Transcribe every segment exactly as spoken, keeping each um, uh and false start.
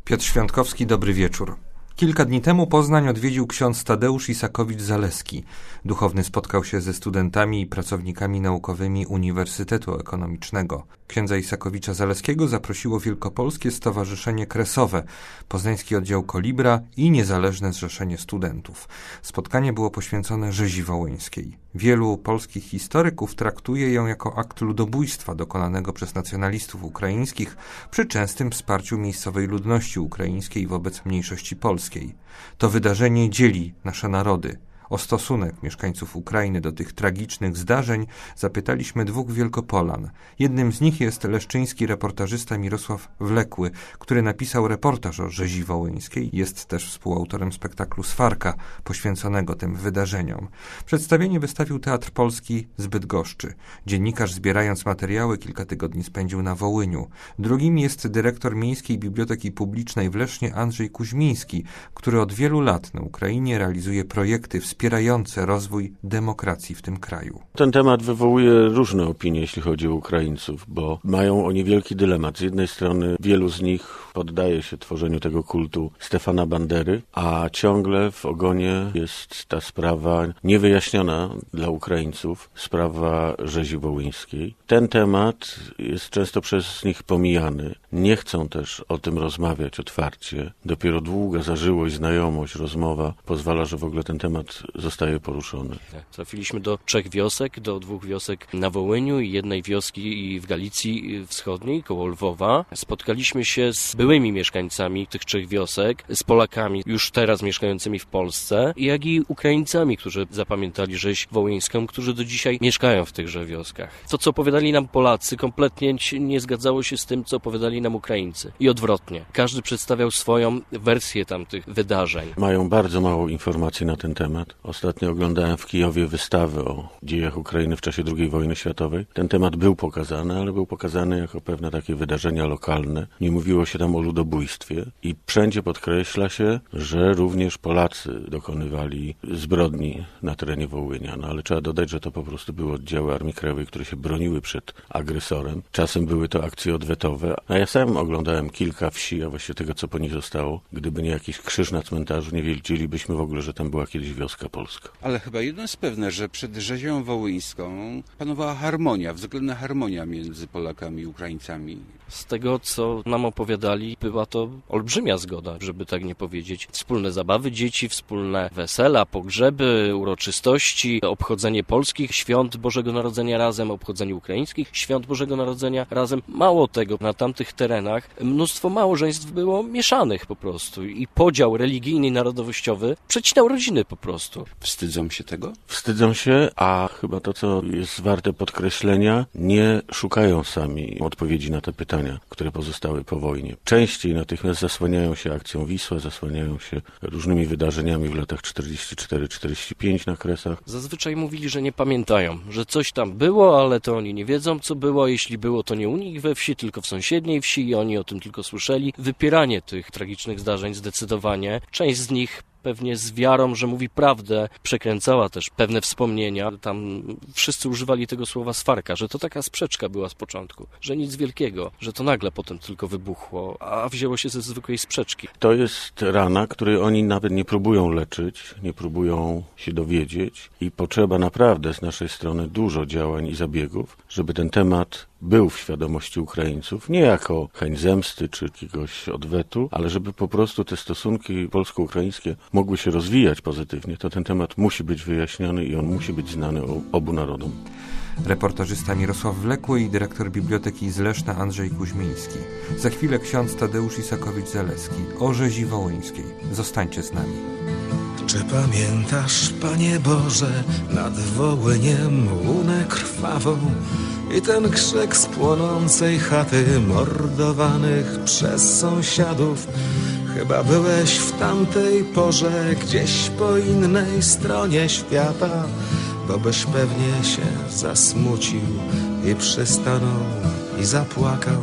Piotr Świątkowski, dobry wieczór. Kilka dni temu Poznań odwiedził ksiądz Tadeusz Isakowicz-Zaleski. Duchowny spotkał się ze studentami i pracownikami naukowymi Uniwersytetu Ekonomicznego. Księdza Isakowicza-Zaleskiego zaprosiło Wielkopolskie Stowarzyszenie Kresowe, Poznański Oddział Kolibra i Niezależne Zrzeszenie Studentów. Spotkanie było poświęcone rzezi wołyńskiej. Wielu polskich historyków traktuje ją jako akt ludobójstwa dokonanego przez nacjonalistów ukraińskich przy częstym wsparciu miejscowej ludności ukraińskiej wobec mniejszości polskiej. To wydarzenie dzieli nasze narody. O stosunek mieszkańców Ukrainy do tych tragicznych zdarzeń zapytaliśmy dwóch Wielkopolan. Jednym z nich jest leszczyński reportażysta Mirosław Wlekły, który napisał reportaż o rzezi wołyńskiej. Jest też współautorem spektaklu Swarka, poświęconego tym wydarzeniom. Przedstawienie wystawił Teatr Polski z Bydgoszczy. Dziennikarz, zbierając materiały, kilka tygodni spędził na Wołyniu. Drugim jest dyrektor Miejskiej Biblioteki Publicznej w Lesznie Andrzej Kuźmiński, który od wielu lat na Ukrainie realizuje projekty wspierające rozwój demokracji w tym kraju. Ten temat wywołuje różne opinie, jeśli chodzi o Ukraińców, bo mają oni wielki dylemat. Z jednej strony wielu z nich poddaje się tworzeniu tego kultu Stefana Bandery, a ciągle w ogonie jest ta sprawa niewyjaśniona dla Ukraińców, sprawa rzezi wołyńskiej. Ten temat jest często przez nich pomijany. Nie chcą też o tym rozmawiać otwarcie. Dopiero długa zażyłość, znajomość, rozmowa pozwala, że w ogóle ten temat zostaje poruszony. Trafiliśmy do trzech wiosek, do dwóch wiosek na Wołyniu i jednej wioski w Galicji Wschodniej, koło Lwowa. Spotkaliśmy się z byłymi mieszkańcami tych trzech wiosek, z Polakami już teraz mieszkającymi w Polsce, jak i Ukraińcami, którzy zapamiętali rzeź wołyńską, którzy do dzisiaj mieszkają w tychże wioskach. To, co opowiadali nam Polacy, kompletnie nie zgadzało się z tym, co opowiadali nam Ukraińcy. I odwrotnie. Każdy przedstawiał swoją wersję tamtych wydarzeń. Mają bardzo mało informacji na ten temat. Ostatnio oglądałem w Kijowie wystawę o dziejach Ukrainy w czasie drugiej wojny światowej. Ten temat był pokazany, ale był pokazany jako pewne takie wydarzenia lokalne. Nie mówiło się tam o ludobójstwie i wszędzie podkreśla się, że również Polacy dokonywali zbrodni na terenie Wołynia. No ale trzeba dodać, że to po prostu były oddziały Armii Krajowej, które się broniły przed agresorem. Czasem były to akcje odwetowe. A ja sam oglądałem kilka wsi, a właściwie tego, co po nich zostało. Gdyby nie jakiś krzyż na cmentarzu, nie wiedzielibyśmy w ogóle, że tam była kiedyś wioska polska. Ale chyba jedno jest pewne, że przed rzezią wołyńską panowała harmonia, względna harmonia między Polakami i Ukraińcami. Z tego, co nam opowiadali, była to olbrzymia zgoda, żeby tak nie powiedzieć. Wspólne zabawy dzieci, wspólne wesela, pogrzeby, uroczystości, obchodzenie polskich świąt Bożego Narodzenia razem, obchodzenie ukraińskich świąt Bożego Narodzenia razem. Mało tego, na tamtych terenach mnóstwo małżeństw było mieszanych po prostu i podział religijny i narodowościowy przecinał rodziny po prostu. Wstydzą się tego? Wstydzą się, a chyba to, co jest warte podkreślenia, nie szukają sami odpowiedzi na te pytania, które pozostały po wojnie. Częściej natychmiast zasłaniają się akcją Wisła, zasłaniają się różnymi wydarzeniami w latach czterdziestym czwartym czterdziestym piątym na Kresach. Zazwyczaj mówili, że nie pamiętają, że coś tam było, ale to oni nie wiedzą, co było. Jeśli było, to nie u nich we wsi, tylko w sąsiedniej wsi i oni o tym tylko słyszeli. Wypieranie tych tragicznych zdarzeń zdecydowanie. Część z nich pewnie z wiarą, że mówi prawdę, przekręcała też pewne wspomnienia. Tam wszyscy używali tego słowa swarka, że to taka sprzeczka była z początku, że nic wielkiego, że to nagle potem tylko wybuchło, a wzięło się ze zwykłej sprzeczki. To jest rana, której oni nawet nie próbują leczyć, nie próbują się dowiedzieć i potrzeba naprawdę z naszej strony dużo działań i zabiegów, żeby ten temat był w świadomości Ukraińców, nie jako chęć zemsty czy jakiegoś odwetu, ale żeby po prostu te stosunki polsko-ukraińskie mogły się rozwijać pozytywnie, to ten temat musi być wyjaśniony i on musi być znany obu narodom. Reportażysta Mirosław Wlekły i dyrektor Biblioteki z Leszna Andrzej Kuźmiński. Za chwilę ksiądz Tadeusz Isakowicz-Zaleski o rzezi wołyńskiej. Zostańcie z nami. Czy pamiętasz, Panie Boże, nad Wołyniem łunę krwawą i ten krzyk z płonącej chaty mordowanych przez sąsiadów? Chyba byłeś w tamtej porze gdzieś po innej stronie świata, bo byś pewnie się zasmucił i przystanął i zapłakał.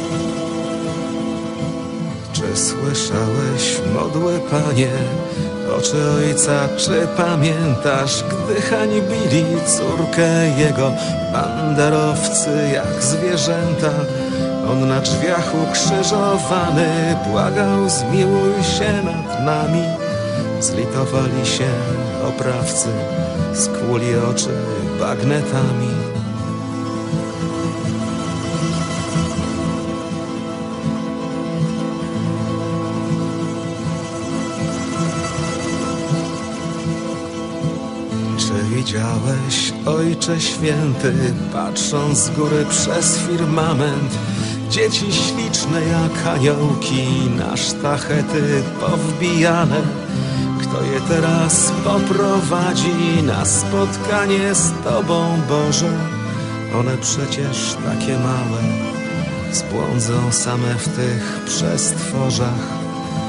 Czy słyszałeś, modły Panie, oczy ojca, czy pamiętasz, gdy hańbili córkę jego banderowcy jak zwierzęta? On na drzwiach ukrzyżowany błagał, zmiłuj się nad nami. Zlitowali się oprawcy, skłuli oczy bagnetami. Czy widziałeś, Ojcze Święty, patrząc z góry przez firmament, dzieci śliczne jak aniołki na sztachety powbijane? Kto je teraz poprowadzi na spotkanie z Tobą, Boże? One przecież takie małe, zbłądzą same w tych przestworzach.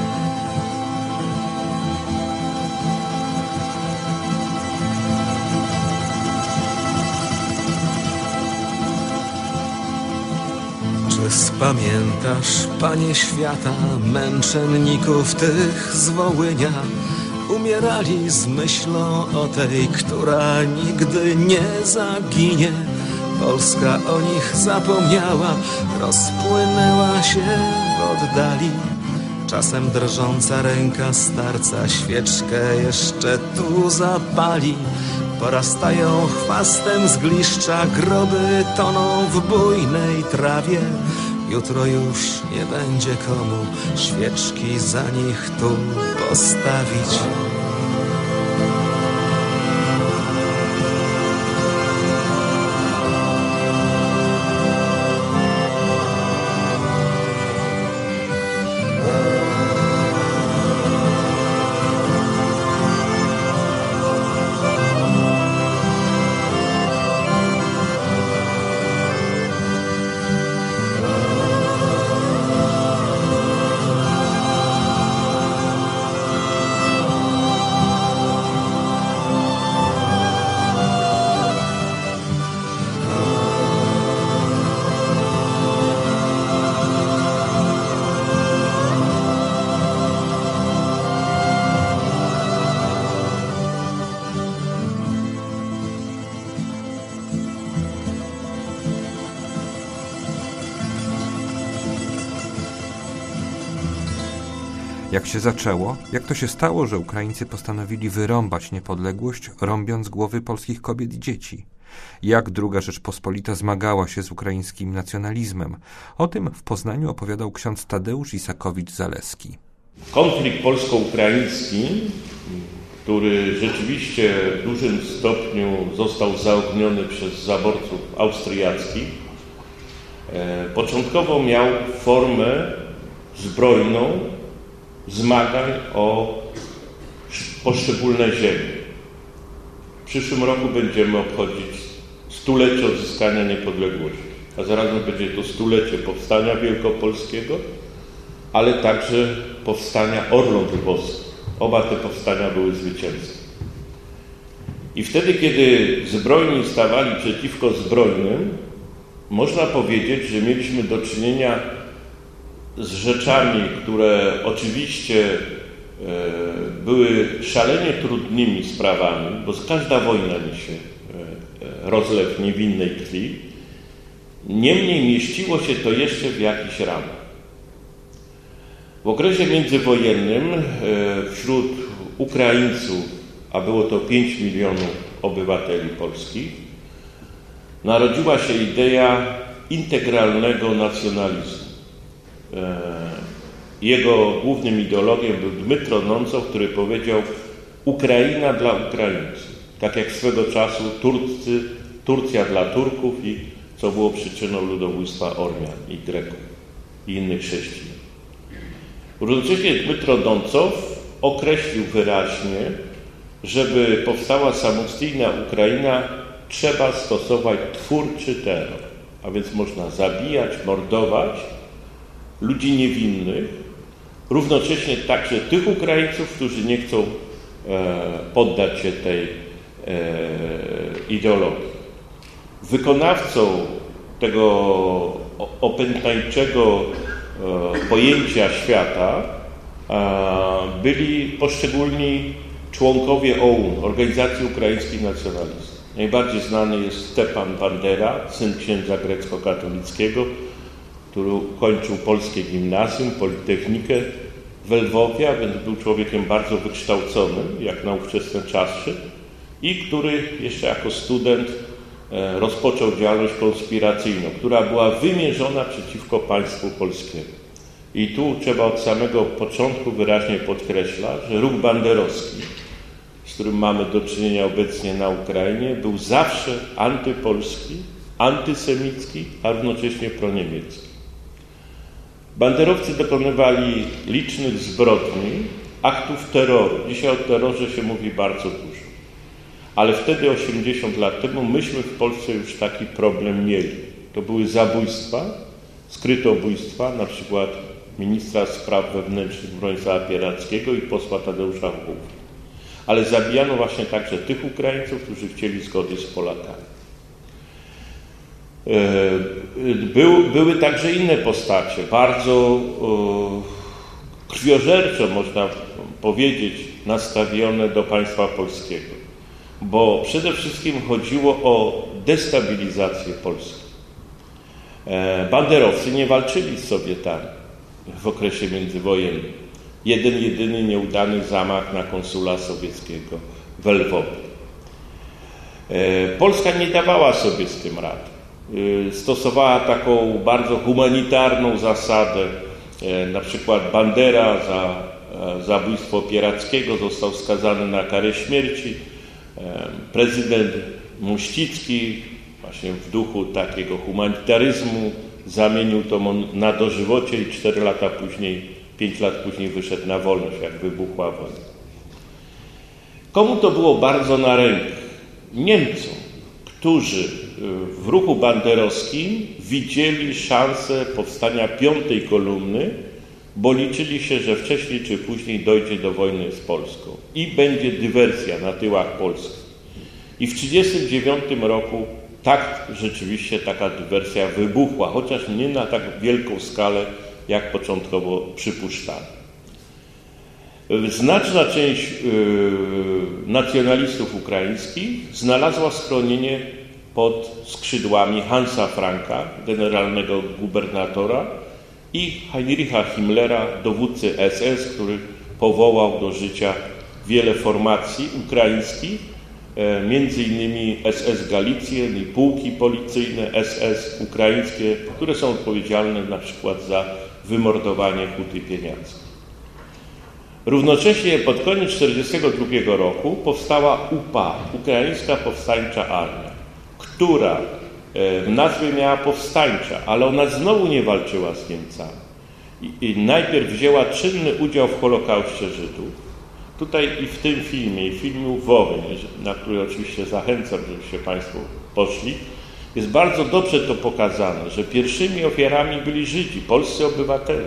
Pamiętasz, Panie świata, męczenników tych z Wołynia? Umierali z myślą o tej, która nigdy nie zaginie. Polska o nich zapomniała, rozpłynęła się w oddali. Czasem drżąca ręka starca świeczkę jeszcze tu zapali. Porastają chwastem zgliszcza, groby toną w bujnej trawie. Jutro już nie będzie komu świeczki za nich tu postawić. Jak się zaczęło? Jak to się stało, że Ukraińcy postanowili wyrąbać niepodległość, rąbiąc głowy polskich kobiet i dzieci? Jak druga Rzeczpospolita zmagała się z ukraińskim nacjonalizmem? O tym w Poznaniu opowiadał ksiądz Tadeusz Isakowicz-Zaleski. Konflikt polsko-ukraiński, który rzeczywiście w dużym stopniu został zaogniony przez zaborców austriackich, początkowo miał formę zbrojną zmagań o poszczególne ziemie. W przyszłym roku będziemy obchodzić stulecie odzyskania niepodległości, a zarazem będzie to stulecie powstania wielkopolskiego, ale także powstania Orląt Lwowskich. Oba te powstania były zwycięskie. I wtedy, kiedy zbrojni stawali przeciwko zbrojnym, można powiedzieć, że mieliśmy do czynienia z rzeczami, które oczywiście e, były szalenie trudnymi sprawami, bo każda wojna niesie e, rozlew niewinnej krwi. Niemniej mieściło się to jeszcze w jakichś ramach. W okresie międzywojennym e, wśród Ukraińców, a było to pięć milionów obywateli polskich, narodziła się idea integralnego nacjonalizmu. Jego głównym ideologiem był Dmytro Noncow, który powiedział: Ukraina dla Ukraińców. Tak jak swego czasu Turcy, Turcja dla Turków, i co było przyczyną ludobójstwa Ormian i Greków i innych chrześcijan. Równocześnie Dmytro Noncow określił wyraźnie, żeby powstała samodzielna Ukraina, trzeba stosować twórczy terror, a więc można zabijać, mordować ludzi niewinnych, równocześnie także tych Ukraińców, którzy nie chcą e, poddać się tej e, ideologii. Wykonawcą tego opętańczego e, pojęcia świata byli poszczególni członkowie O U N, Organizacji Ukraińskich Nacjonalistów. Najbardziej znany jest Stepan Bandera, syn księdza grecko-katolickiego, który kończył polskie gimnazjum, Politechnikę w Lwowie, a więc był człowiekiem bardzo wykształconym, jak na ówczesne czasy, i który jeszcze jako student rozpoczął działalność konspiracyjną, która była wymierzona przeciwko państwu polskiemu. I tu trzeba od samego początku wyraźnie podkreślać, że ruch banderowski, z którym mamy do czynienia obecnie na Ukrainie, był zawsze antypolski, antysemicki, a równocześnie proniemiecki. Banderowcy dokonywali licznych zbrodni, aktów terroru. Dzisiaj o terrorze się mówi bardzo dużo. Ale wtedy, osiemdziesiąt lat temu, myśmy w Polsce już taki problem mieli. To były zabójstwa, skrytobójstwa, na przykład ministra spraw wewnętrznych Bronisława Pierackiego i posła Tadeusza Hołowni. Ale zabijano właśnie także tych Ukraińców, którzy chcieli zgody z Polakami. Był, były także inne postacie, bardzo krwiożerczo, można powiedzieć, nastawione do państwa polskiego. Bo przede wszystkim chodziło o destabilizację Polski. Banderowcy nie walczyli z Sowietami w okresie międzywojennym. Jeden, jedyny nieudany zamach na konsula sowieckiego w Lwowie. Polska nie dawała sobie z tym rady. Stosowała taką bardzo humanitarną zasadę. Na przykład Bandera za zabójstwo Pierackiego został skazany na karę śmierci. Prezydent Muścicki właśnie w duchu takiego humanitaryzmu zamienił to na dożywocie i cztery lata później, pięć lat później wyszedł na wolność, jak wybuchła wojna. Komu to było bardzo na rękę? Niemcom, którzy w ruchu banderowskim widzieli szansę powstania piątej kolumny, bo liczyli się, że wcześniej czy później dojdzie do wojny z Polską i będzie dywersja na tyłach Polski. I w tysiąc dziewięćset trzydziestym dziewiątym roku tak rzeczywiście taka dywersja wybuchła, chociaż nie na tak wielką skalę, jak początkowo przypuszczano. Znaczna część yy, nacjonalistów ukraińskich znalazła schronienie pod skrzydłami Hansa Franka, generalnego gubernatora, i Heinricha Himmlera, dowódcy S S, który powołał do życia wiele formacji ukraińskich, między innymi S S Galicję i pułki policyjne S S ukraińskie, które są odpowiedzialne na przykład za wymordowanie Huty Pieniackiej. Równocześnie pod koniec tysiąc dziewięćset czterdziestego drugiego roku powstała U P A, Ukraińska Powstańcza Armia, która w nazwie miała powstańcza, ale ona znowu nie walczyła z Niemcami. I, i najpierw wzięła czynny udział w Holokauście Żydów. Tutaj i w tym filmie, i w filmie Wołyń, na który oczywiście zachęcam, żebyście Państwo poszli, jest bardzo dobrze to pokazane, że pierwszymi ofiarami byli Żydzi, polscy obywatele.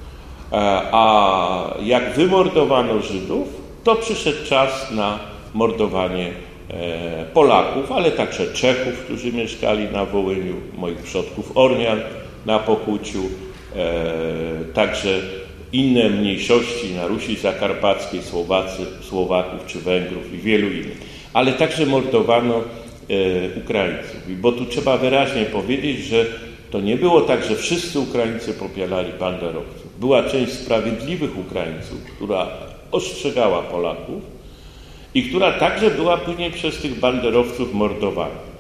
A jak wymordowano Żydów, to przyszedł czas na mordowanie Polaków, ale także Czechów, którzy mieszkali na Wołyniu, moich przodków Ormian na Pokuciu, także inne mniejszości na Rusi Zakarpackiej, Słowacy, Słowaków czy Węgrów i wielu innych. Ale także mordowano Ukraińców. Bo tu trzeba wyraźnie powiedzieć, że to nie było tak, że wszyscy Ukraińcy popierali banderowców. Była część sprawiedliwych Ukraińców, która ostrzegała Polaków i która także była później przez tych banderowców mordowana.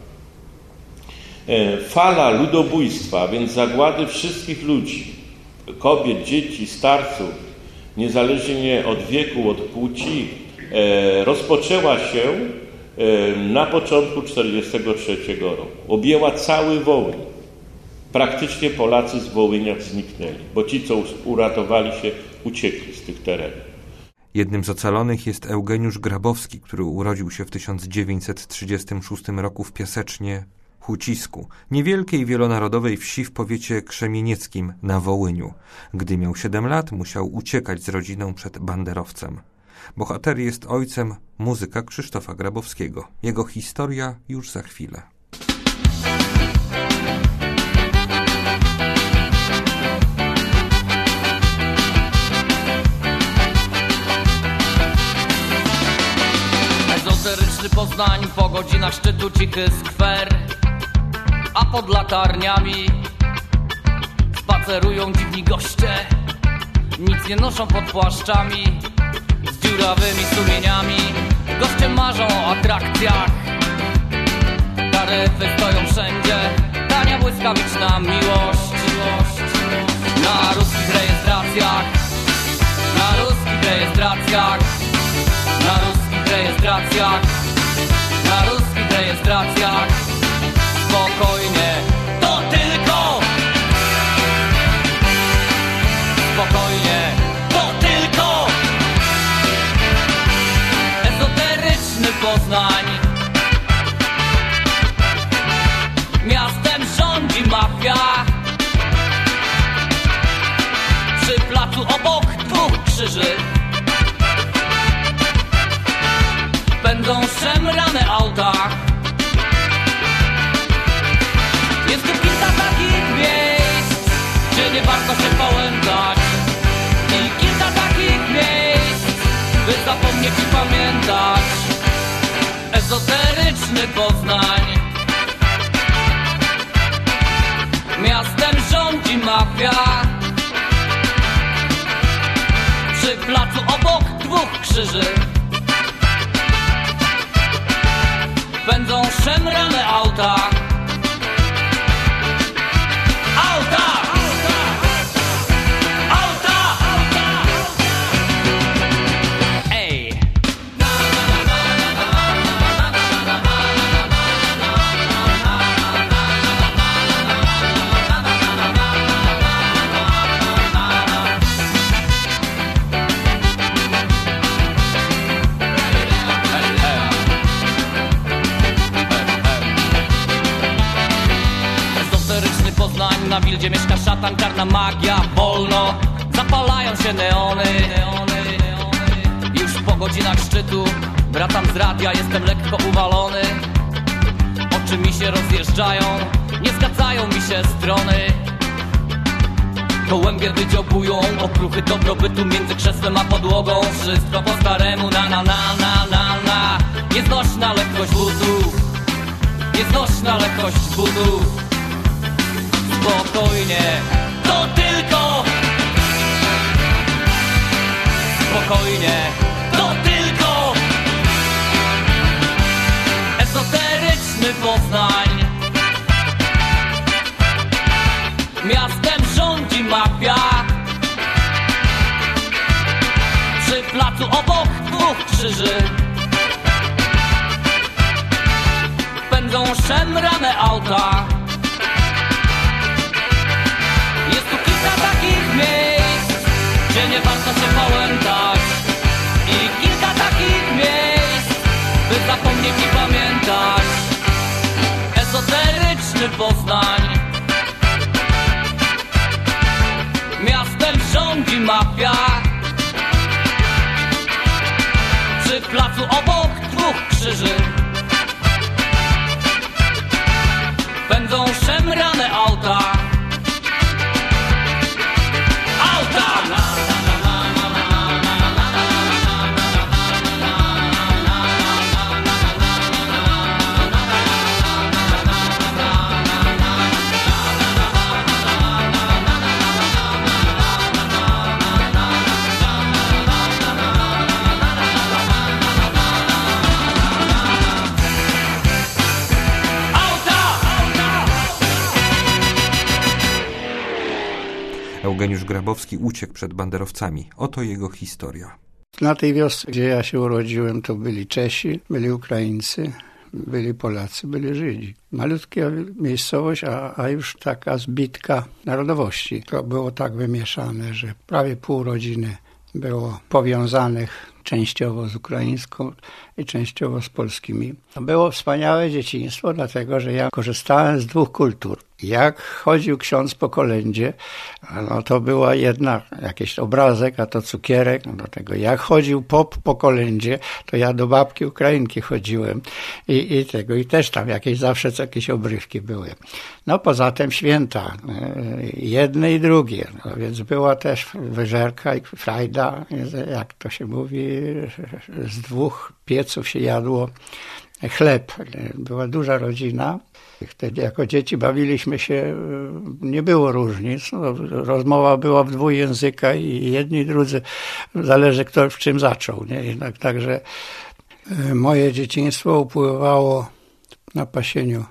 Fala ludobójstwa, więc zagłady wszystkich ludzi, kobiet, dzieci, starców, niezależnie od wieku, od płci, rozpoczęła się na początku tysiąc dziewięćset czterdziestego trzeciego roku. Objęła cały Wołyń. Praktycznie Polacy z Wołynia zniknęli, bo ci, co uratowali się, uciekli z tych terenów. Jednym z ocalonych jest Eugeniusz Grabowski, który urodził się w tysiąc dziewięćset trzydziestym szóstym roku w Piasecznie, Hucisku, niewielkiej wielonarodowej wsi w powiecie krzemienieckim na Wołyniu. Gdy miał siedem lat, musiał uciekać z rodziną przed banderowcem. Bohater jest ojcem muzyka Krzysztofa Grabowskiego. Jego historia już za chwilę. Stołeczny Poznań, po godzinach szczytu cichy skwer, a pod latarniami spacerują dziwni goście. Nic nie noszą pod płaszczami, z dziurawymi sumieniami. Goście marzą o atrakcjach, taryfy stoją wszędzie, tania błyskawiczna miłość. Na ruskich rejestracjach, na ruskich rejestracjach, na ruskich rejestracjach, na ruskich rejestracjach. Spokojnie, to tylko spokojnie, to tylko ezoteryczny Poznań. Miastem rządzi mafia, przy placu obok dwóch krzyży pędzą szemrane auta. Jest tu kilka takich miejsc, gdzie nie warto się pałętać, i kilka takich miejsc, by zapomnieć i pamiętać. Ezoteryczny Poznań. Miastem rządzi mafia, przy placu obok dwóch krzyży pędzą szemrane auta. Auta! Auta! Ej! Na Wildzie mieszka szatan, czarna magia, wolno zapalają się neony. Już po godzinach szczytu wracam z radia, jestem lekko uwalony. Oczy mi się rozjeżdżają, nie zgadzają mi się strony. Gołębie wydziobują okruchy dobrobytu między krzesłem a podłogą. Wszystko po staremu, na na na na na na. Nieznośna lekkość butów, nieznośna lekkość butów. Spokojnie, to tylko spokojnie, to tylko ezoteryczny Poznań. Miastem rządzi mafia, przy placu obok dwóch krzyży pędzą szemrane auta. Jest tu kilka takich miejsc, gdzie nie warto się pałętać, i kilka takich miejsc, by zapomnieć i pamiętać. Ezoteryczny Poznań. Miastem rządzi mafia, przy placu obok dwóch krzyży pędzą szemrane auta. Eugeniusz Grabowski uciekł przed banderowcami. Oto jego historia. Na tej wiosce, gdzie ja się urodziłem, to byli Czesi, byli Ukraińcy, byli Polacy, byli Żydzi. Malutka miejscowość, a, a już taka zbitka narodowości. To było tak wymieszane, że prawie pół rodziny było powiązanych częściowo z ukraińską i częściowo z polskimi. To było wspaniałe dzieciństwo, dlatego że ja korzystałem z dwóch kultur. Jak chodził ksiądz po kolędzie, no to była jedna, jakiś obrazek, a to cukierek, no do tego. Jak chodził pop po kolędzie, to ja do babki Ukrainki chodziłem i, i tego, i też tam jakieś zawsze jakieś obrywki były. No poza tym święta, jedne i drugie, no więc była też wyżerka i frajda, jak to się mówi, z dwóch pieców się jadło chleb. Była duża rodzina. Wtedy jako dzieci bawiliśmy się, nie było różnic. No, rozmowa była w dwóch językach i jedni i drudzy, zależy kto w czym zaczął. Nie? Jednak, także moje dzieciństwo upływało na pasieniu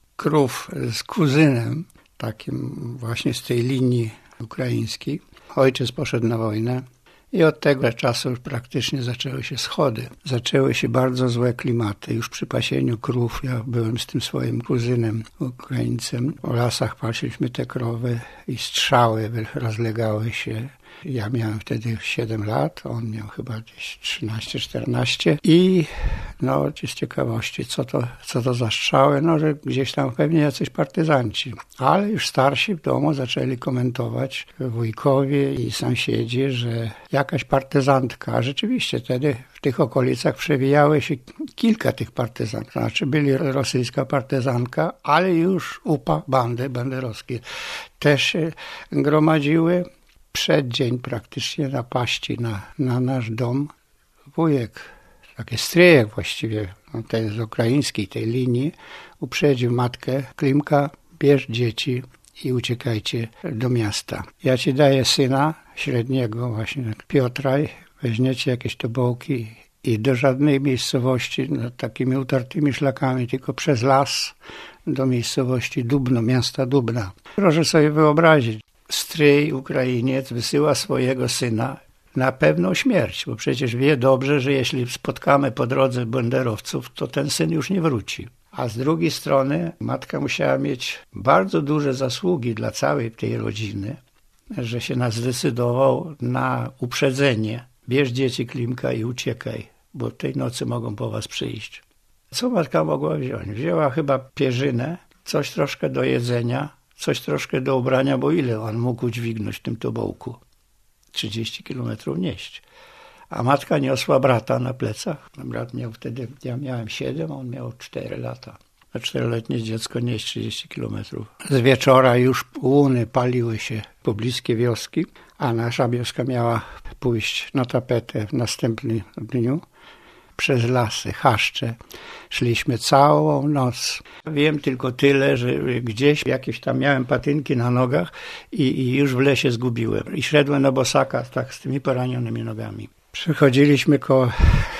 krów z kuzynem, takim właśnie z tej linii ukraińskiej. Ojciec poszedł na wojnę. I od tego czasu praktycznie zaczęły się schody. Zaczęły się bardzo złe klimaty. Już przy pasieniu krów, ja byłem z tym swoim kuzynem, Ukraińcem. W lasach pasiliśmy te krowy i strzały rozlegały się. Ja miałem wtedy siedem lat, on miał chyba gdzieś trzynaście czternaście i no z ciekawości, co to, co to za strzały, no że gdzieś tam pewnie jacyś partyzanci. Ale już starsi w domu zaczęli komentować, wujkowie i sąsiedzi, że jakaś partyzantka, rzeczywiście wtedy w tych okolicach przewijały się kilka tych partyzantów, znaczy byli rosyjska partyzanka, ale już upa bandy banderowskie też się gromadziły. Przeddzień praktycznie napaści na, na nasz dom. Wujek, taki stryjek właściwie, ten z ukraińskiej tej linii, uprzedził matkę: Klimka, bierz dzieci i uciekajcie do miasta. Ja ci daję syna średniego, właśnie Piotra, weźmiecie jakieś tobołki i do żadnej miejscowości, no, takimi utartymi szlakami, tylko przez las do miejscowości Dubno, miasta Dubna. Proszę sobie wyobrazić, stryj Ukrainiec wysyła swojego syna na pewną śmierć, bo przecież wie dobrze, że jeśli spotkamy po drodze banderowców, to ten syn już nie wróci. A z drugiej strony matka musiała mieć bardzo duże zasługi dla całej tej rodziny, że się nas zdecydował na uprzedzenie. Bierz dzieci, Klimka, i uciekaj, bo tej nocy mogą po was przyjść. Co matka mogła wziąć? Wzięła chyba pierzynę, coś troszkę do jedzenia, coś troszkę do ubrania, bo ile on mógł udźwignąć w tym tobołku? trzydzieści kilometrów nieść. A matka niosła brata na plecach. Brat miał wtedy, ja miałem siedem, a on miał cztery lata. A czteroletnie dziecko nieść trzydzieści kilometrów. Z wieczora już łuny paliły się pobliskie wioski, a nasza wioska miała pójść na tapetę w następnym dniu. Przez lasy, chaszcze. Szliśmy całą noc. Wiem tylko tyle, że gdzieś jakieś tam miałem patynki na nogach i, i już w lesie zgubiłem. I szedłem na bosaka tak z tymi poranionymi nogami. Przechodziliśmy koło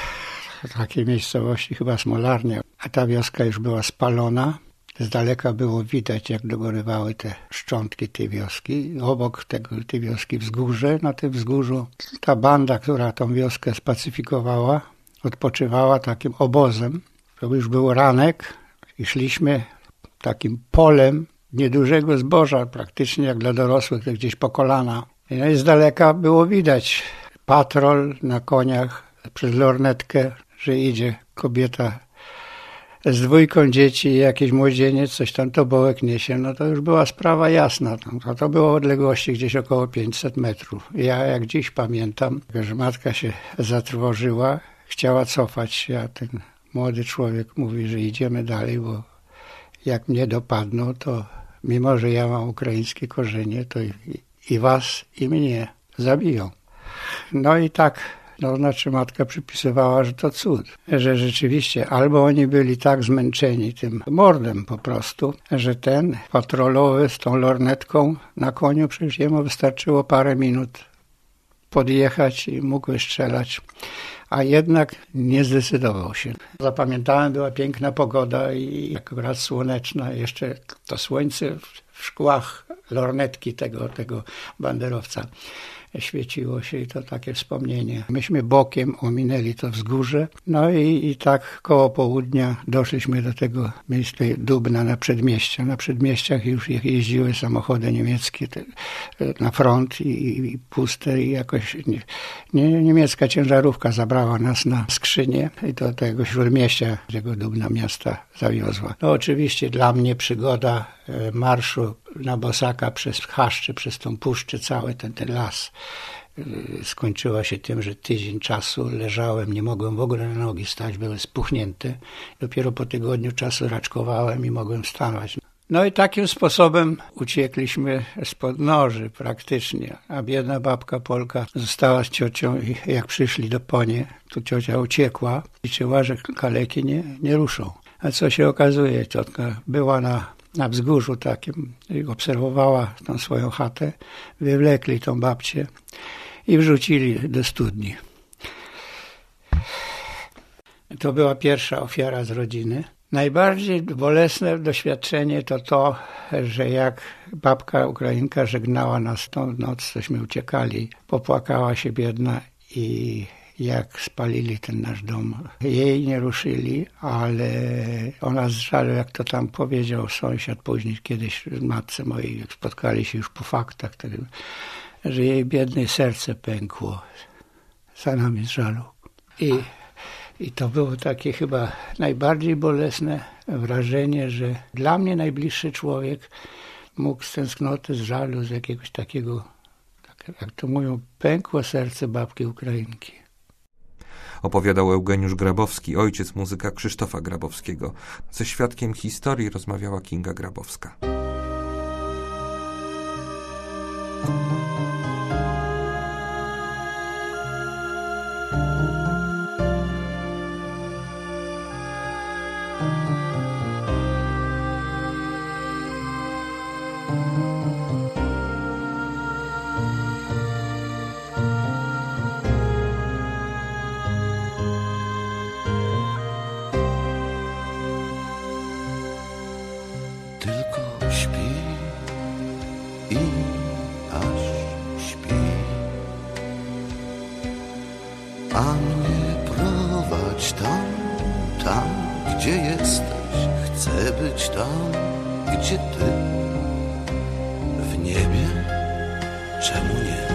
takiej miejscowości, chyba Smolarnia, a ta wioska już była spalona. Z daleka było widać, jak dogorywały te szczątki tej wioski. Obok tego, tej wioski wzgórze, na tym wzgórzu ta banda, która tą wioskę spacyfikowała, odpoczywała takim obozem. To już był ranek i szliśmy takim polem niedużego zboża, praktycznie jak dla dorosłych, to gdzieś po kolana. No i z daleka było widać patrol na koniach przez lornetkę, że idzie kobieta z dwójką dzieci i jakiś młodzieniec, coś tam tobołek niesie. No to już była sprawa jasna. To, to było odległości gdzieś około pięćset metrów. Ja jak dziś pamiętam, że matka się zatrwożyła, chciała cofać się, a ten młody człowiek mówi, że idziemy dalej, bo jak mnie dopadną, to mimo, że ja mam ukraińskie korzenie, to i, i was, i mnie zabiją. No i tak, no znaczy matka przypisywała, że to cud, że rzeczywiście albo oni byli tak zmęczeni tym mordem po prostu, że ten patrolowy z tą lornetką na koniu, przecież jemu wystarczyło parę minut podjechać i mógł wystrzelać, a jednak nie zdecydował się. Zapamiętałem, była piękna pogoda i akurat słoneczna, jeszcze to słońce w szkłach lornetki tego, tego banderowca świeciło się i to takie wspomnienie. Myśmy bokiem ominęli to wzgórze, no i, i tak koło południa doszliśmy do tego miejsca Dubna na przedmieścia. Na przedmieściach już jeździły samochody niemieckie te, na front i, i puste i jakoś nie, nie, niemiecka ciężarówka zabrała nas na skrzynię i do tego śródmieścia, tego Dubna miasta zawiozła. No oczywiście dla mnie przygoda marszu na Bosaka przez chaszczy, przez tą puszczę, cały ten, ten las skończyła się tym, że tydzień czasu leżałem, nie mogłem w ogóle na nogi stać, były spuchnięte. Dopiero po tygodniu czasu raczkowałem i mogłem stanąć. No i takim sposobem uciekliśmy spod noży praktycznie, a biedna babka Polka została z ciocią i jak przyszli do Ponie, to ciocia uciekła i liczyła, że kaleki nie, nie ruszą. A co się okazuje, ciotka była na, na wzgórzu takim i obserwowała tą swoją chatę, wywlekli tą babcię i wrzucili do studni. To była pierwsza ofiara z rodziny. Najbardziej bolesne doświadczenie to to, że jak babka Ukrainka żegnała nas tą noc, tośmy uciekali, popłakała się biedna i jak spalili ten nasz dom. Jej nie ruszyli, ale ona z żalu, jak to tam powiedział sąsiad później, kiedyś matce mojej, jak spotkali się już po faktach, że jej biedne serce pękło za nami z żalu. I I to było takie chyba najbardziej bolesne wrażenie, że dla mnie najbliższy człowiek mógł z tęsknoty, z żalu, z jakiegoś takiego, tak jak to mówią, pękło serce babki Ukrainki. Opowiadał Eugeniusz Grabowski, ojciec muzyka Krzysztofa Grabowskiego. Ze świadkiem historii rozmawiała Kinga Grabowska. Tylko śpi i aż śpi, a mnie prowadź tam, tam, gdzie jesteś. Chcę być tam, gdzie ty. W niebie, czemu nie?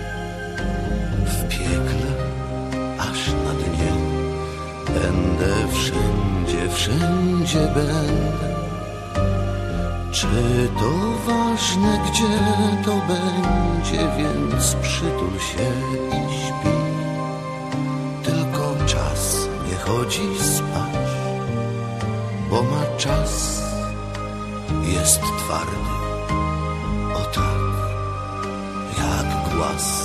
W piekle, aż na dnie. Będę wszędzie, wszędzie będę. Czy to ważne, gdzie to będzie, więc przytul się i śpi. Tylko czas nie chodzi spać, bo ma czas, jest twardy, o tak, jak głaz.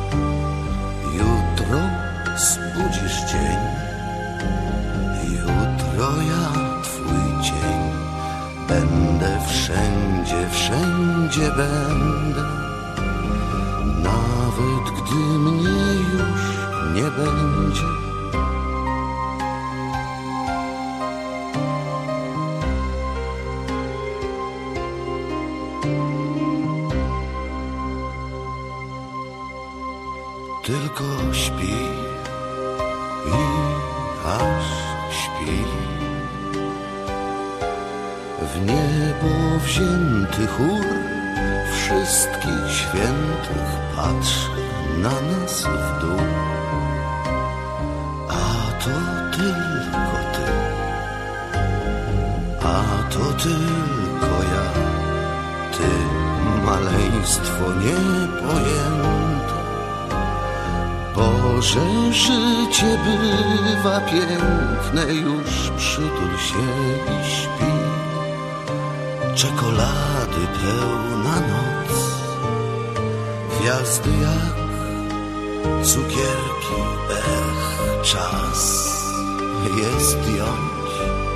Jutro zbudzisz dzień, jutro ja twój cień. Będę wszędzie, wszędzie będę, nawet gdy mnie już nie będzie. Tylko śpi i aż śpi. W niebo wzięty chór wszystkich świętych patrzy na nas w dół. A to tylko ty, a to tylko ja, ty, maleństwo niepojęte. Boże, życie bywa piękne, już przytul się i śpi. Czekolady pełna noc, gwiazdy jak cukierki, ech, czas jest jąć.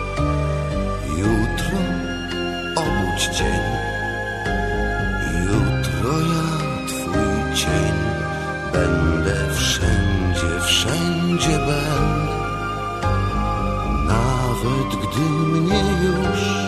Jutro obudź dzień, jutro ja twój cień. Będę wszędzie, wszędzie będę, nawet gdy mnie już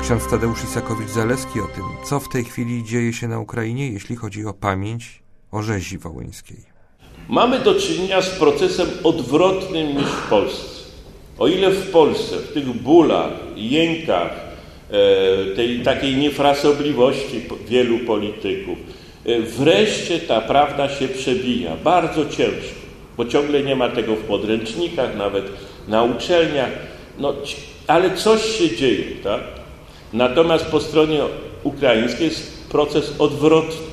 ksiądz Tadeusz Isakowicz-Zaleski o tym, co w tej chwili dzieje się na Ukrainie, jeśli chodzi o pamięć o rzezi wołyńskiej. Mamy do czynienia z procesem odwrotnym niż w Polsce. O ile w Polsce, w tych bólach, jękach, tej takiej niefrasobliwości wielu polityków, wreszcie ta prawda się przebija, bardzo ciężko, bo ciągle nie ma tego w podręcznikach, nawet na uczelniach, no, ale coś się dzieje, tak? Natomiast po stronie ukraińskiej jest proces odwrotny.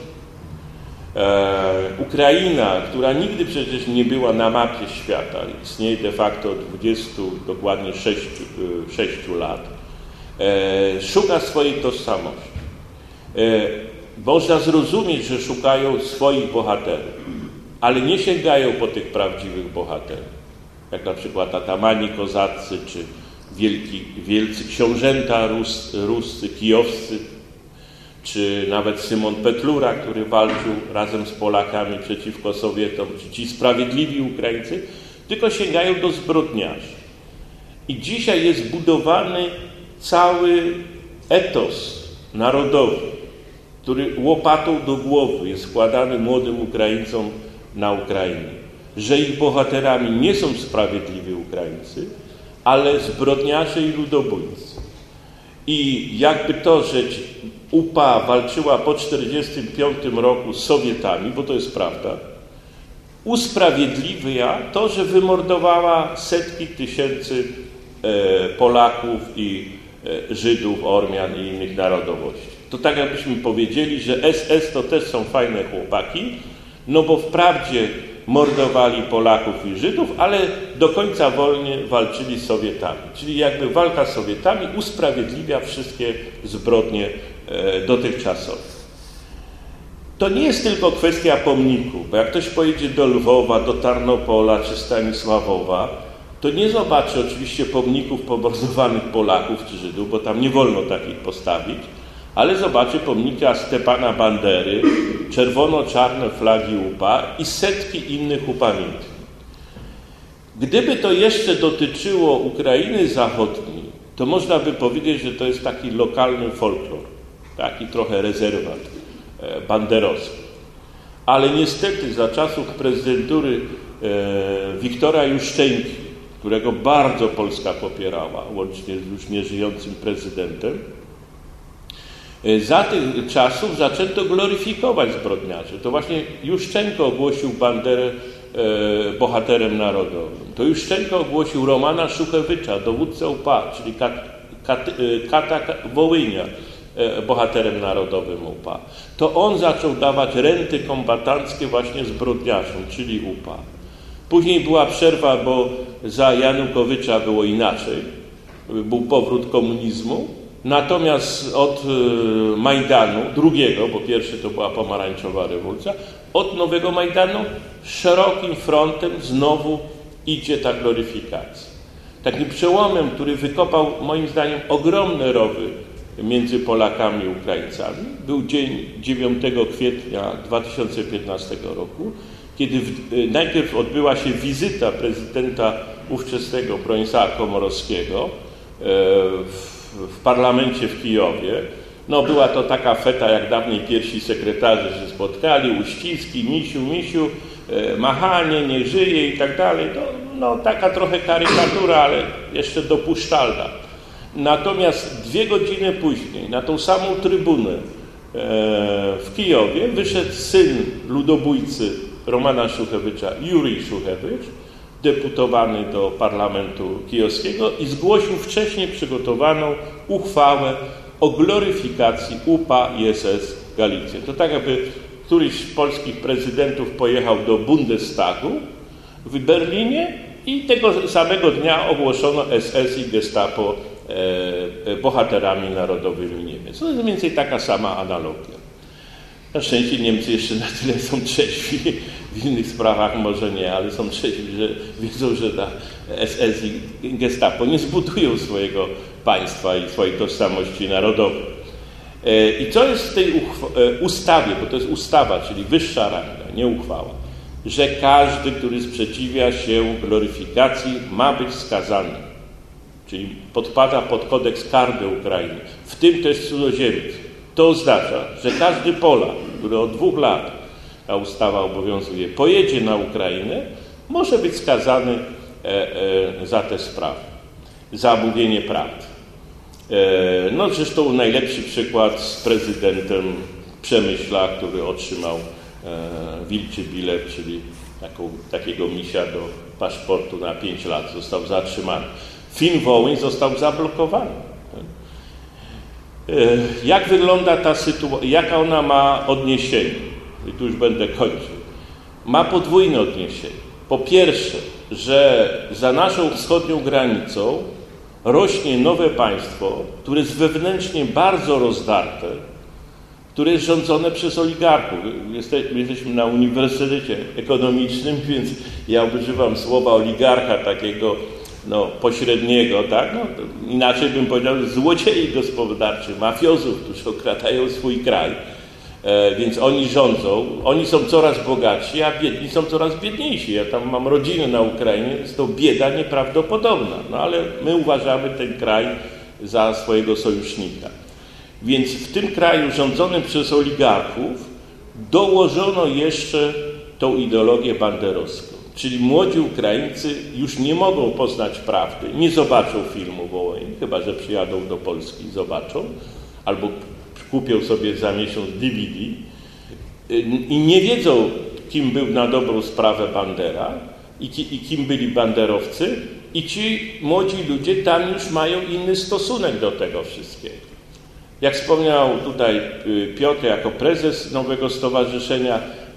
E, Ukraina, która nigdy przecież nie była na mapie świata, istnieje de facto od dwudziestu, dokładnie sześciu lat, e, szuka swojej tożsamości. E, można zrozumieć, że szukają swoich bohaterów, ale nie sięgają po tych prawdziwych bohaterów, jak na przykład atamani kozaccy, czy wielki, wielcy książęta rus, ruscy, kijowscy, czy nawet Szymon Petlura, który walczył razem z Polakami przeciwko Sowietom, czy ci sprawiedliwi Ukraińcy, tylko sięgają do zbrodniarzy. I dzisiaj jest budowany cały etos narodowy, który łopatą do głowy jest składany młodym Ukraińcom na Ukrainie, że ich bohaterami nie są sprawiedliwi Ukraińcy, ale zbrodniarze i ludobójcy. I jakby to, że U P A walczyła po tysiąc dziewięćset czterdziestym piątym roku z Sowietami, bo to jest prawda, usprawiedliwia to, że wymordowała setki tysięcy e, Polaków i e, Żydów, Ormian i innych narodowości. To tak jakbyśmy powiedzieli, że S S to też są fajne chłopaki, no bo wprawdzie mordowali Polaków i Żydów, ale do końca wojny walczyli z Sowietami. Czyli jakby walka z Sowietami usprawiedliwia wszystkie zbrodnie e, dotychczasowe. To nie jest tylko kwestia pomników, bo jak ktoś pojedzie do Lwowa, do Tarnopola czy Stanisławowa, to nie zobaczy oczywiście pomników pomordowanych Polaków czy Żydów, bo tam nie wolno takich postawić, ale zobaczy pomnika Stepana Bandery, czerwono-czarne flagi U P A i setki innych upamiętnień. Gdyby to jeszcze dotyczyło Ukrainy Zachodniej, to można by powiedzieć, że to jest taki lokalny folklor, taki trochę rezerwat banderowski. Ale niestety za czasów prezydentury e, Wiktora Juszczenki, którego bardzo Polska popierała, łącznie z już nieżyjącym prezydentem, za tych czasów zaczęto gloryfikować zbrodniarzy. To właśnie Juszczenko ogłosił Banderę e, bohaterem narodowym. To Juszczenko ogłosił Romana Szuchewycza, dowódcę U P A, czyli kat, kat, kata Wołynia, e, bohaterem narodowym U P A. To on zaczął dawać renty kombatanckie właśnie zbrodniarzom, czyli U P A. Później była przerwa, bo za Janukowycza było inaczej. Był powrót komunizmu. Natomiast od Majdanu, drugiego, bo pierwszy to była pomarańczowa rewolucja, od nowego Majdanu szerokim frontem znowu idzie ta gloryfikacja. Takim przełomem, który wykopał moim zdaniem ogromne rowy między Polakami i Ukraińcami, był dzień dziewiątego kwietnia dwa tysiące piętnastego roku, kiedy w, najpierw odbyła się wizyta prezydenta ówczesnego Bronisława Komorowskiego w w parlamencie w Kijowie. No była to taka feta, jak dawniej pierwsi sekretarze się spotkali, uściski, misiu, misiu, e, machanie, niech żyje i tak dalej. To, no taka trochę karykatura, ale jeszcze dopuszczalna. Natomiast dwie godziny później na tą samą trybunę e, w Kijowie wyszedł syn ludobójcy Romana Szuchewycza, Jurij Szuchewicz, deputowany do parlamentu kijowskiego i zgłosił wcześniej przygotowaną uchwałę o gloryfikacji U P A i S S Galicji. To tak jakby któryś z polskich prezydentów pojechał do Bundestagu w Berlinie i tego samego dnia ogłoszono S S i Gestapo e, bohaterami narodowymi Niemiec. To jest mniej więcej taka sama analogia. Na szczęście Niemcy jeszcze na tyle są trzeźwi, w innych sprawach może nie, ale są trzeźwi, że wiedzą, że ta S S i Gestapo nie zbudują swojego państwa i swojej tożsamości narodowej. I co jest w tej ustawie, bo to jest ustawa, czyli wyższa ranga, nie uchwała, że każdy, który sprzeciwia się gloryfikacji, ma być skazany. czyli podpada pod kodeks karny Ukrainy, w tym też cudzoziemiec. To oznacza, że każdy Polak, który od dwóch lat, ta ustawa obowiązuje, pojedzie na Ukrainę, może być skazany e, e, za tę sprawę, za mówienie prawdy. E, no zresztą najlepszy przykład z prezydentem Przemyśla, który otrzymał e, wilczy bilet, czyli taką, takiego misia do paszportu na pięć lat, został zatrzymany. Film Wołyń został zablokowany. E, jak wygląda ta sytuacja, jaka ona ma odniesienie? I tu już będę kończył. Ma podwójne odniesienie. Po pierwsze, że za naszą wschodnią granicą rośnie nowe państwo, które jest wewnętrznie bardzo rozdarte, które jest rządzone przez oligarchów. Jesteśmy na Uniwersytecie Ekonomicznym, więc ja używam słowa oligarcha takiego no, pośredniego, tak? No, inaczej bym powiedział złodziei gospodarczych, mafiozów, którzy okradają swój kraj. E, więc oni rządzą, oni są coraz bogatsi, a biedni są coraz biedniejsi. Ja tam mam rodzinę na Ukrainie, jest to bieda nieprawdopodobna. No ale my uważamy ten kraj za swojego sojusznika. Więc w tym kraju rządzonym przez oligarchów dołożono jeszcze tą ideologię banderowską. Czyli młodzi Ukraińcy już nie mogą poznać prawdy, nie zobaczą filmu Wołyń, chyba że przyjadą do Polski i zobaczą, albo kupią sobie za miesiąc D V D i nie wiedzą, kim był na dobrą sprawę Bandera i, ki, i kim byli banderowcy, i ci młodzi ludzie tam już mają inny stosunek do tego wszystkiego. Jak wspomniał tutaj Piotr jako prezes nowego stowarzyszenia,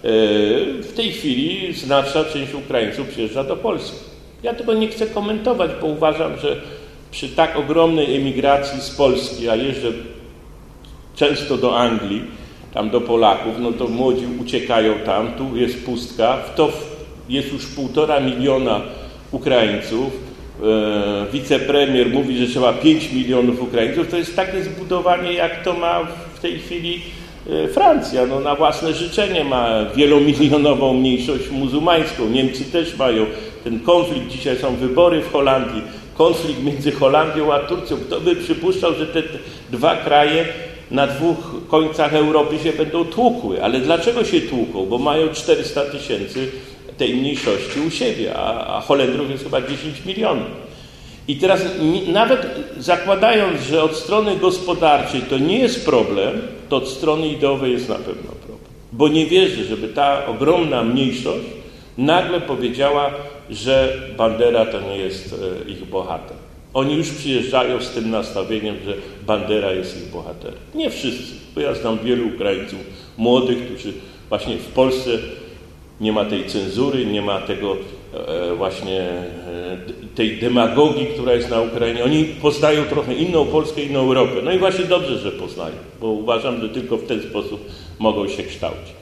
w tej chwili znaczna część Ukraińców przyjeżdża do Polski. Ja tego nie chcę komentować, bo uważam, że przy tak ogromnej emigracji z Polski, a jeżdżę często do Anglii, tam do Polaków, no to młodzi uciekają tam, tu jest pustka, w to jest już półtora miliona Ukraińców. E, wicepremier mówi, że trzeba pięć milionów Ukraińców. To jest takie zbudowanie, jak to ma w tej chwili e, Francja. No, na własne życzenie ma wielomilionową mniejszość muzułmańską. Niemcy też mają ten konflikt. Dzisiaj są wybory w Holandii. Konflikt między Holandią a Turcją. Kto by przypuszczał, że te dwa kraje na dwóch końcach Europy się będą tłukły. Ale dlaczego się tłuką? Bo mają czterysta tysięcy tej mniejszości u siebie, a, a Holendrów jest chyba dziesięć milionów. I teraz n- nawet zakładając, że od strony gospodarczej to nie jest problem, to od strony ideowej jest na pewno problem. Bo nie wierzę, żeby ta ogromna mniejszość nagle powiedziała, że Bandera to nie jest e, ich bohater. Oni już przyjeżdżają z tym nastawieniem, że Bandera jest ich bohaterem. Nie wszyscy, bo ja znam wielu Ukraińców młodych, którzy właśnie w Polsce nie ma tej cenzury, nie ma tego e, właśnie e, tej demagogii, która jest na Ukrainie. Oni poznają trochę inną Polskę, inną Europę. No i właśnie dobrze, że poznają, bo uważam, że tylko w ten sposób mogą się kształcić.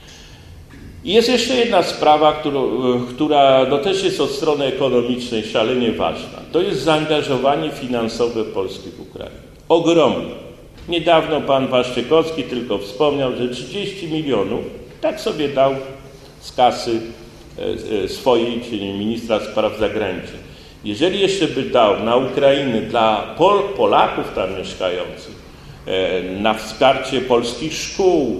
I jest jeszcze jedna sprawa, którą, która no też jest od strony ekonomicznej szalenie ważna. To jest zaangażowanie finansowe Polski w Ukrainie. Ogromne. Niedawno pan Waszczykowski tylko wspomniał, że trzydzieści milionów tak sobie dał z kasy swojej, czyli ministra spraw zagranicznych. Jeżeli jeszcze by dał na Ukrainę dla Pol, Polaków tam mieszkających, na wsparcie polskich szkół,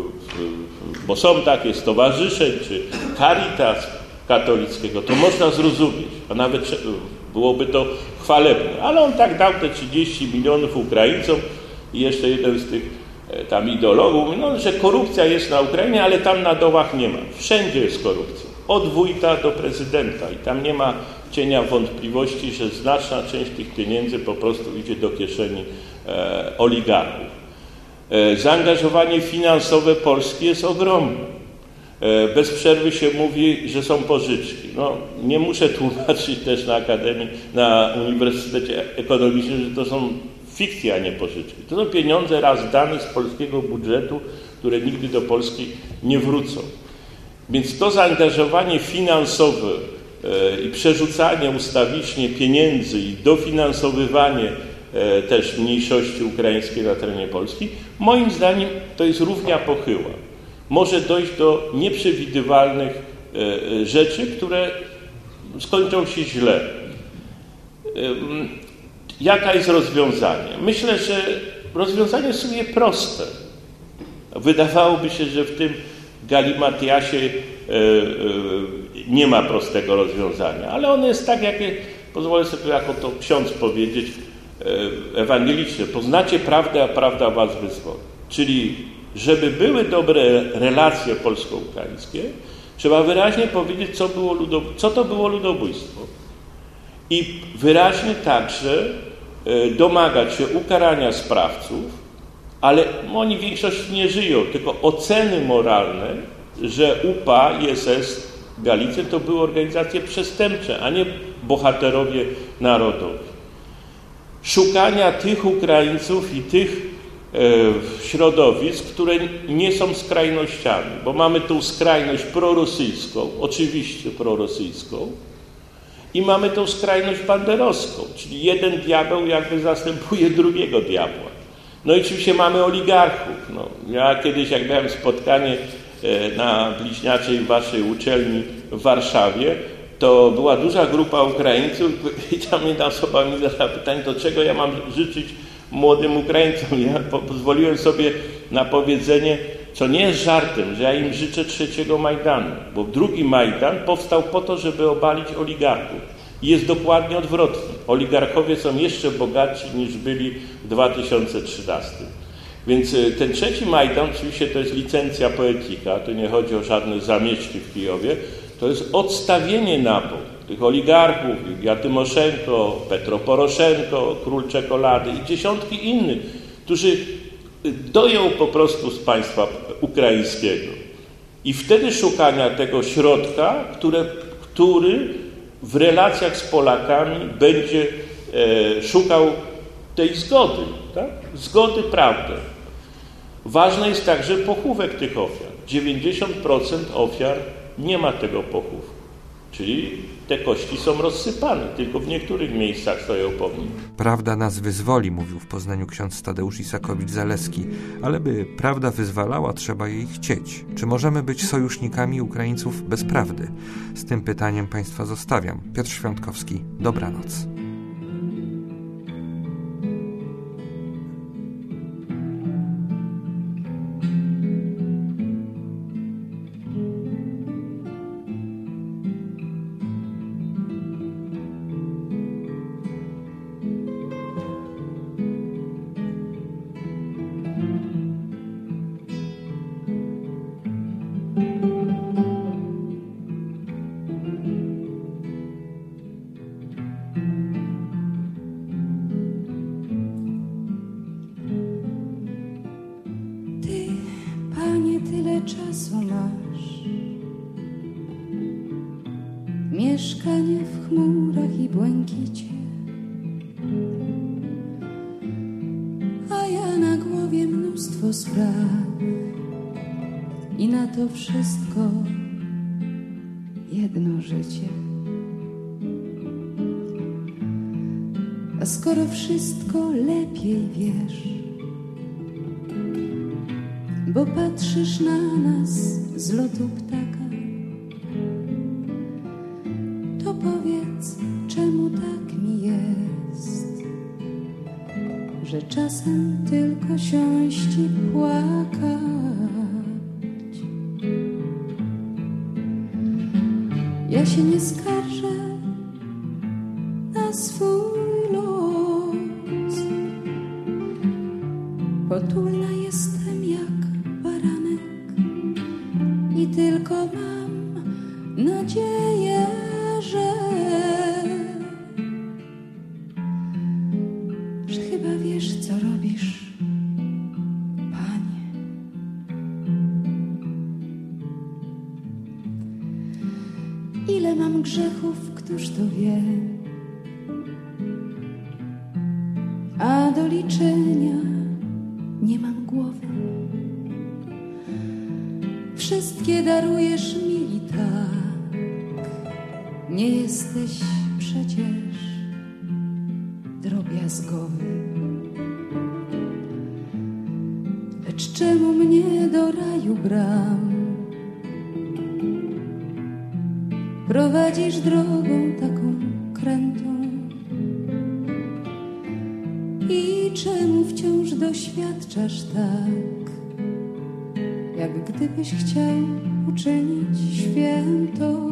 bo są takie stowarzyszeń, czy Caritas katolickiego, to można zrozumieć, a nawet byłoby to chwalebne. Ale on tak dał te trzydzieści milionów Ukraińcom i jeszcze jeden z tych tam ideologów mówi, no, że korupcja jest na Ukrainie, ale tam na dołach nie ma. Wszędzie jest korupcja. Od wójta do prezydenta i tam nie ma cienia wątpliwości, że znaczna część tych pieniędzy po prostu idzie do kieszeni e, oligarchów. E, zaangażowanie finansowe Polski jest ogromne. E, bez przerwy się mówi, że są pożyczki. No, nie muszę tłumaczyć też na Akademii, na Uniwersytecie Ekonomicznym, że to są fikcje, a nie pożyczki. To są pieniądze raz dane z polskiego budżetu, które nigdy do Polski nie wrócą. Więc to zaangażowanie finansowe e, i przerzucanie ustawicznie pieniędzy i dofinansowywanie e, też mniejszości ukraińskiej na terenie Polski, moim zdaniem to jest równia pochyła. Może dojść do nieprzewidywalnych e, rzeczy, które skończą się źle. E, jaka jest rozwiązanie? Myślę, że rozwiązanie jest sobie proste. Wydawałoby się, że w tym galimatiasie e, e, nie ma prostego rozwiązania, ale ono jest tak, jak pozwolę sobie jako to ksiądz powiedzieć, e, ewangeliczne. Poznacie prawdę, a prawda was wyzwoli. Czyli żeby były dobre relacje polsko-ukraińskie, trzeba wyraźnie powiedzieć, co, było ludob... co to było ludobójstwo. I wyraźnie także domagać się ukarania sprawców, ale oni w większości nie żyją, tylko oceny moralnej, że U P A i S S Galicja to były organizacje przestępcze, a nie bohaterowie narodowi. Szukania tych Ukraińców i tych środowisk, które nie są skrajnościami, bo mamy tą skrajność prorosyjską, oczywiście prorosyjską, i mamy tą skrajność banderowską, czyli jeden diabeł jakby zastępuje drugiego diabła. No i oczywiście mamy oligarchów. No, ja kiedyś, jak miałem spotkanie na bliźniaczej waszej uczelni w Warszawie, to była duża grupa Ukraińców i tam jedna osoba mi zadała pytanie, do czego ja mam życzyć młodym Ukraińcom. Ja pozwoliłem sobie na powiedzenie, co nie jest żartem, że ja im życzę trzeciego Majdanu, bo drugi Majdan powstał po to, żeby obalić oligarchów. I jest dokładnie odwrotnie. Oligarchowie są jeszcze bogatsi niż byli w dwa tysiące trzynastym. Więc ten trzeci Majdan, oczywiście to jest licencja poetyka, tu nie chodzi o żadne zamieszki w Kijowie, to jest odstawienie na bok tych oligarchów, Julia Tymoszenko, Petro Poroszenko, Król Czekolady i dziesiątki innych, którzy doją po prostu z państwa ukraińskiego. I wtedy szukania tego środka, które, który w relacjach z Polakami będzie e, szukał tej zgody, tak? Zgody, prawdy. Ważny jest także pochówek tych ofiar. dziewięćdziesiąt procent ofiar nie ma tego pochówku. Czyli te kości są rozsypane, tylko w niektórych miejscach stoją pomniki. Prawda nas wyzwoli, mówił w Poznaniu ksiądz Tadeusz Isakowicz-Zaleski, ale by prawda wyzwalała, trzeba jej chcieć. Czy możemy być sojusznikami Ukraińców bez prawdy? Z tym pytaniem Państwa zostawiam. Piotr Świątkowski, dobranoc. Czasu masz mieszkanie w chmurach i błękicie, a ja na głowie mnóstwo spraw i na to wszystko jedno życie. A skoro wszystko lepiej wiesz, bo patrzysz na nas z lotu ptaka, to powiedz, czemu tak mi jest, że czasem tylko siąść i płakać. Ja się nie skarżę na swój los, potulna jestem jak i tylko mam nadzieję, że, że chyba wiesz, co robisz, Panie. Ile mam grzechów, któż to wie, a do liczenia nie mam głowy. Wszystkie darujesz mi i tak, nie jesteś przecież drobiazgowy. Lecz czemu mnie do raju bram prowadzisz drogą taką krętą? I czemu wciąż doświadczasz tak, jak gdybyś chciał uczynić święto?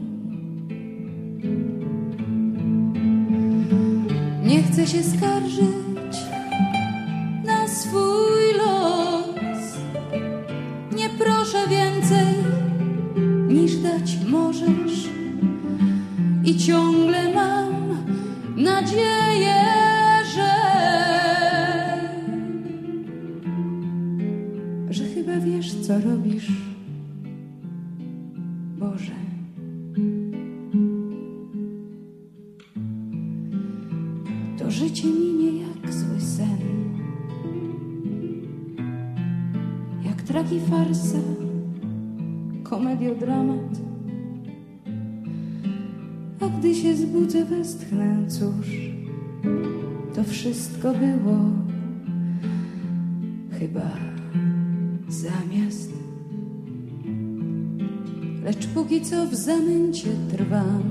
Nie chcę się skarżyć na swój los, nie proszę więcej niż dać możesz i ciągle mam nadzieję, że że chyba wiesz, co robisz, Boże. To życie minie jak zły sen, jak tragifarsa, komediodramat. A gdy się zbudzę, westchnę, cóż, to wszystko było chyba zamiast. Lecz póki co w zamęcie trwam,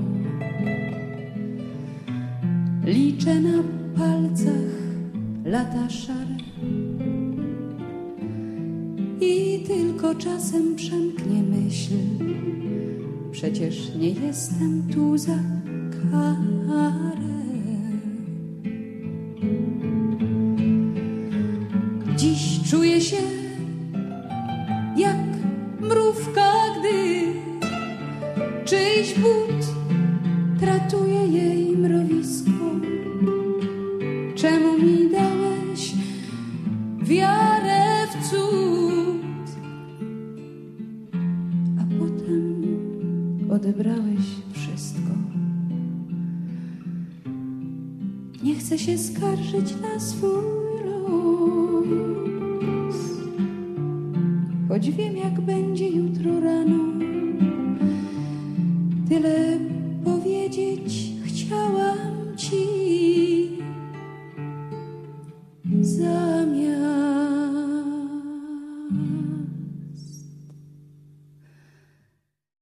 liczę na palcach lata szare i tylko czasem przemknie myśl, przecież nie jestem tu za karę. Dziś czuję się jak mrówka, gdy czyjś but tratuje jej mrowisko. Czemu mi dałeś wiarę w cud, a potem odebrałeś wszystko? Nie chcę się skarżyć na swój los, choć wiem, jak będzie jutro rano. Tyle powiedzieć chciałam ci za